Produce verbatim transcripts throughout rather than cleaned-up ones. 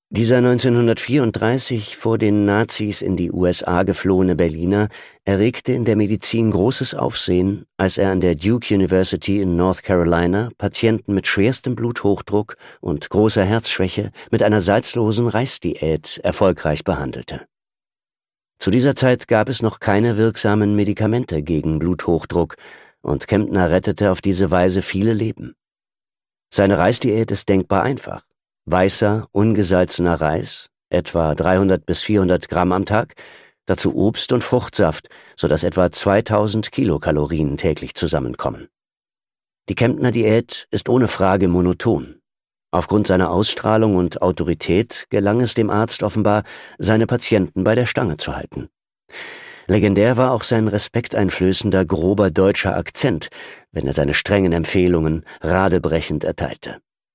Dieser neunzehnhundertvierunddreißig vor den Nazis in die U S A geflohene Berliner erregte in der Medizin großes Aufsehen, als er an der Duke University in North Carolina Patienten mit schwerstem Bluthochdruck und großer Herzschwäche mit einer salzlosen Reisdiät erfolgreich behandelte. Zu dieser Zeit gab es noch keine wirksamen Medikamente gegen Bluthochdruck und Kempner rettete auf diese Weise viele Leben. Seine Reisdiät ist denkbar einfach. Weißer, ungesalzener Reis, etwa dreihundert bis vierhundert Gramm am Tag, dazu Obst und Fruchtsaft, sodass etwa zweitausend Kilokalorien täglich zusammenkommen. Die Kempner-Diät ist ohne Frage monoton. Aufgrund seiner Ausstrahlung und Autorität gelang es dem Arzt offenbar, seine Patienten bei der Stange zu halten. Legendär war auch sein respekteinflößender, grober deutscher Akzent, wenn er seine strengen Empfehlungen radebrechend erteilte.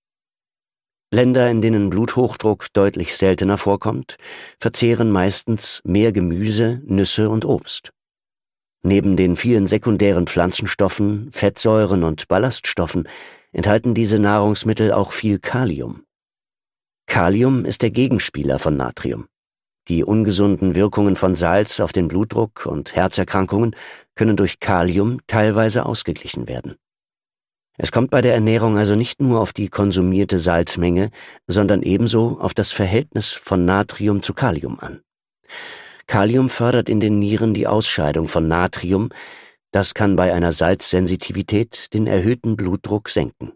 Länder, in denen Bluthochdruck deutlich seltener vorkommt, verzehren meistens mehr Gemüse, Nüsse und Obst. Neben den vielen sekundären Pflanzenstoffen, Fettsäuren und Ballaststoffen enthalten diese Nahrungsmittel auch viel Kalium. Kalium ist der Gegenspieler von Natrium. Die ungesunden Wirkungen von Salz auf den Blutdruck und Herzerkrankungen können durch Kalium teilweise ausgeglichen werden. Es kommt bei der Ernährung also nicht nur auf die konsumierte Salzmenge, sondern ebenso auf das Verhältnis von Natrium zu Kalium an. Kalium fördert in den Nieren die Ausscheidung von Natrium, das kann bei einer Salzsensitivität den erhöhten Blutdruck senken.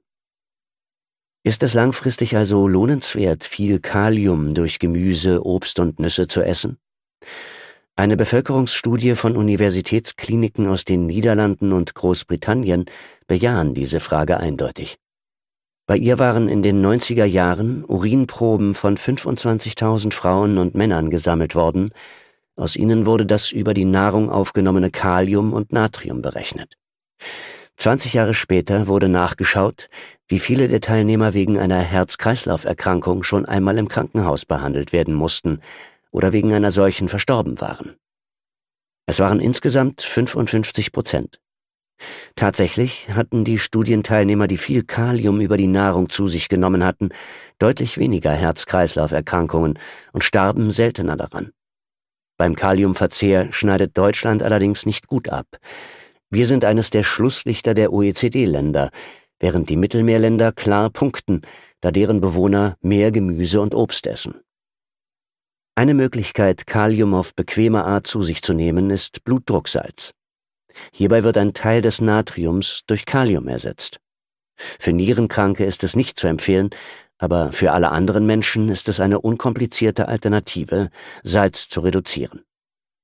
Ist es langfristig also lohnenswert, viel Kalium durch Gemüse, Obst und Nüsse zu essen? Eine Bevölkerungsstudie von Universitätskliniken aus den Niederlanden und Großbritannien bejahen diese Frage eindeutig. Bei ihr waren in den neunziger Jahren Urinproben von fünfundzwanzigtausend Frauen und Männern gesammelt worden. Aus ihnen wurde das über die Nahrung aufgenommene Kalium und Natrium berechnet. zwanzig Jahre später wurde nachgeschaut, wie viele der Teilnehmer wegen einer Herz-Kreislauf-Erkrankung schon einmal im Krankenhaus behandelt werden mussten oder wegen einer solchen verstorben waren. Es waren insgesamt fünfundfünfzig Prozent. Tatsächlich hatten die Studienteilnehmer, die viel Kalium über die Nahrung zu sich genommen hatten, deutlich weniger Herz-Kreislauf-Erkrankungen und starben seltener daran. Beim Kaliumverzehr schneidet Deutschland allerdings nicht gut ab. Wir sind eines der Schlusslichter der O E C D-Länder, während die Mittelmeerländer klar punkten, da deren Bewohner mehr Gemüse und Obst essen. Eine Möglichkeit, Kalium auf bequeme Art zu sich zu nehmen, ist Blutdrucksalz. Hierbei wird ein Teil des Natriums durch Kalium ersetzt. Für Nierenkranke ist es nicht zu empfehlen, aber für alle anderen Menschen ist es eine unkomplizierte Alternative, Salz zu reduzieren.